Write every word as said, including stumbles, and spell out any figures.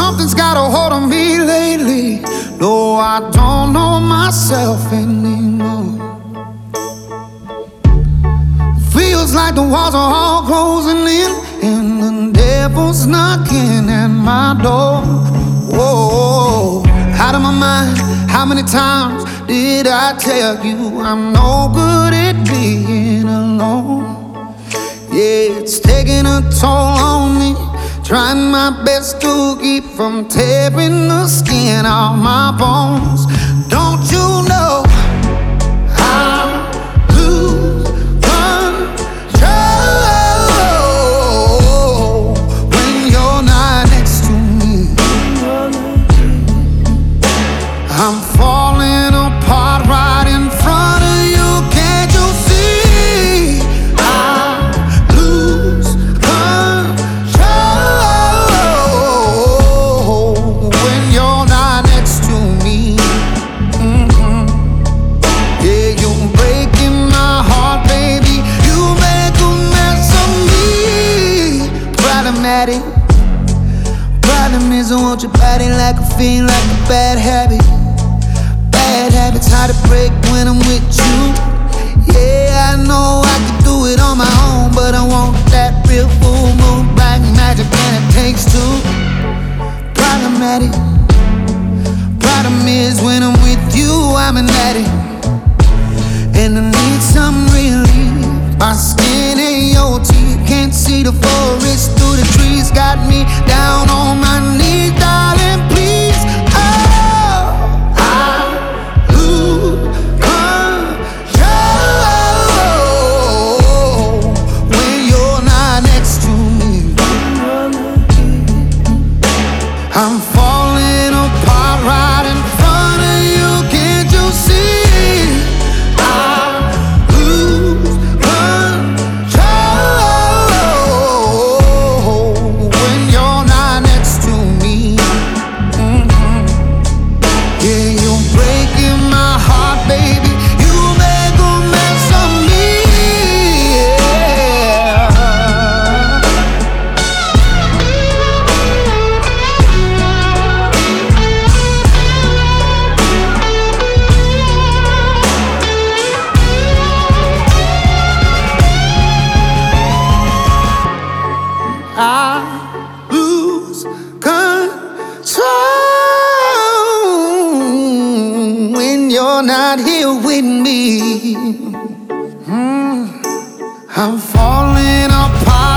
Something's got a hold on me lately. No, I don't know myself anymore. Feels like the walls are all closing in, and the devil's knocking at my door. Whoa, out of my mind. How many times did I tell you I'm no good at being alone? Yeah, it's taking a toll on me, trying my best to keep from tearing the skin off my bones. Don't you know I lose control when you're not next to me? I'm falling apart right in front of you. Can't you see? I lose control when you're not next to me. Mm-hmm. Yeah, you're breaking my heart, baby. You make a mess of me. Problematic. Problem is I want your body like a fiend, like a bad habit. Bad habits hard to break when I'm with you. Yeah, I know I can do it on my own, but I want that real full moon black magic, and it takes two. Problematic. Problem is when I'm with you, I'm an addict, and I need some relief. My skin ain't your teeth, can't see the forest through the trees. Got me down on my knees, darling, please. Oh, I lose control when you're not next to me. I'm falling apart right in front of you. Can't you see? I lose control when you're not next to me. Mhm. Yeah, you're breaking my heart, baby. You make a mess of me. Yeah. I lose control when you're not here with me. Mm. I'm falling apart